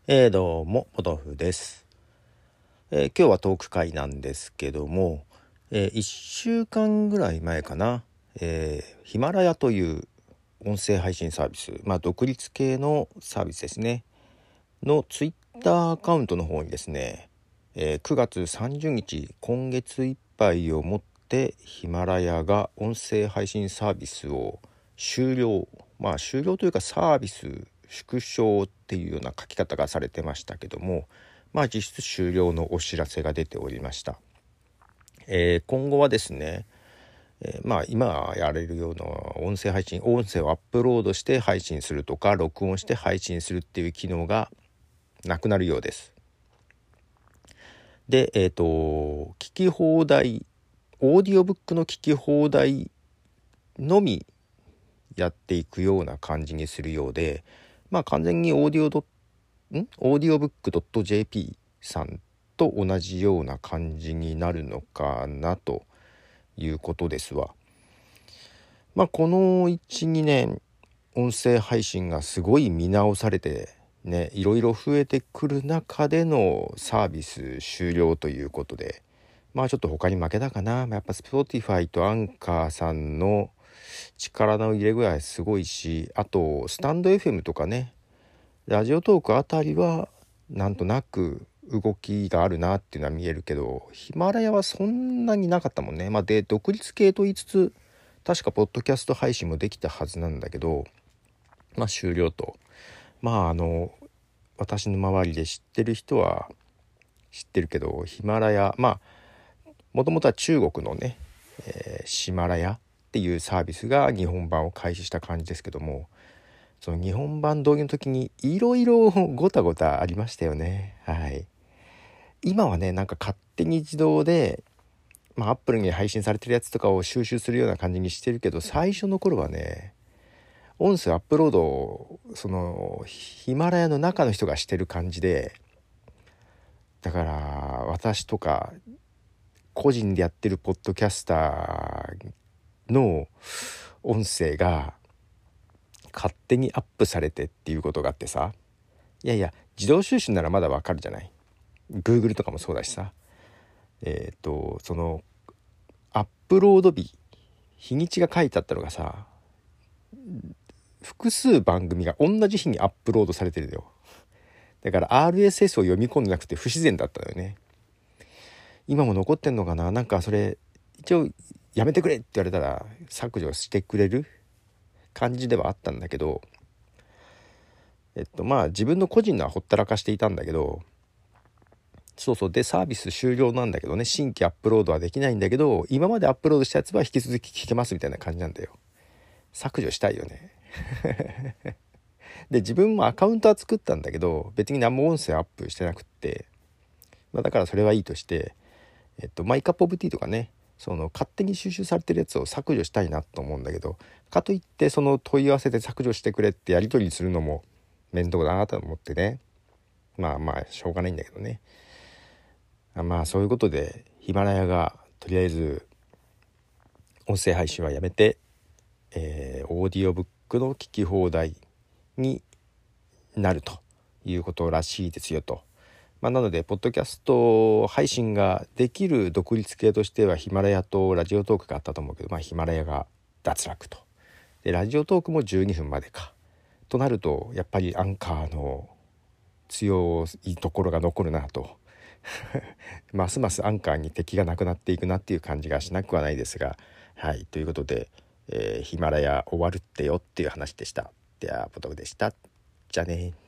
どうもポトフです。今日はトーク会なんですけども、1週間ぐらい前かな、ヒマラヤという音声配信サービス、独立系のサービスですねのツイッターアカウントの方にですね、9月30日今月いっぱいをもってヒマラヤが音声配信サービスを終了というかサービス縮小っていうような書き方がされてましたけども、実質終了のお知らせが出ておりました。今後はですね、今やれるような音声配信、音声をアップロードして配信するとか録音して配信するっていう機能がなくなるようです。で、聞き放題、オーディオブックの聞き放題のみやっていくような感じにするようで、完全にオーディオブック .jp さんと同じような感じになるのかなということですわ。この 1,2 年音声配信がすごい見直されてね、いろいろ増えてくる中でのサービス終了ということで、ちょっと他に負けたかな。やっぱ Spotify とアンカーさんの力の入れ具合すごいし、あとスタンド FM とかね、ラジオトークあたりはなんとなく動きがあるなっていうのは見えるけど、ヒマラヤはそんなになかったもんね。で独立系と言いつつ確かポッドキャスト配信もできたはずなんだけど、終了と。私の周りで知ってる人は知ってるけど、ヒマラヤもともとは中国のね、シマラヤっていうサービスが日本版を開始した感じですけども、その日本版導入の時にいろいろごたごたありましたよね。今はね、勝手に自動でアップルに配信されてるやつとかを収集するような感じにしてるけど、最初の頃はね、音声アップロードをそのヒマラヤの中の人がしてる感じで、だから私とか個人でやってるポッドキャスターの音声が勝手にアップされてっていうことがあってさ、自動収集ならまだわかるじゃない。 Google とかもそうだしさ、そのアップロード日にちが書いてあったのがさ、複数番組が同じ日にアップロードされてるのよ。だから RSS を読み込んでなくて不自然だったのよね。今も残ってんのかな。それ一応やめてくれって言われたら削除してくれる感じではあったんだけど、自分の個人のはほったらかしていたんだけど、でサービス終了なんだけどね、新規アップロードはできないんだけど、今までアップロードしたやつは引き続き聞けますみたいな感じなんだよ。削除したいよねで自分もアカウントは作ったんだけど、別に何も音声アップしてなくって、だからそれはいいとして、マイカップオブティーとかね、その勝手に収集されてるやつを削除したいなと思うんだけど、かといってその問い合わせで削除してくれってやり取りするのも面倒だなと思ってね、しょうがないんだけどね。そういうことでヒマラヤがとりあえず音声配信はやめて、オーディオブックの聞き放題になるということらしいですよと。なのでポッドキャスト配信ができる独立系としてはヒマラヤとラジオトークがあったと思うけど、ヒマラヤが脱落と。でラジオトークも12分までかとなると、やっぱりアンカーの強いところが残るなとますますアンカーに敵がなくなっていくなっていう感じがしなくはないですが、ということで、ヒマラヤ終わるってよっていう話でした。ではポトフでした。じゃあね。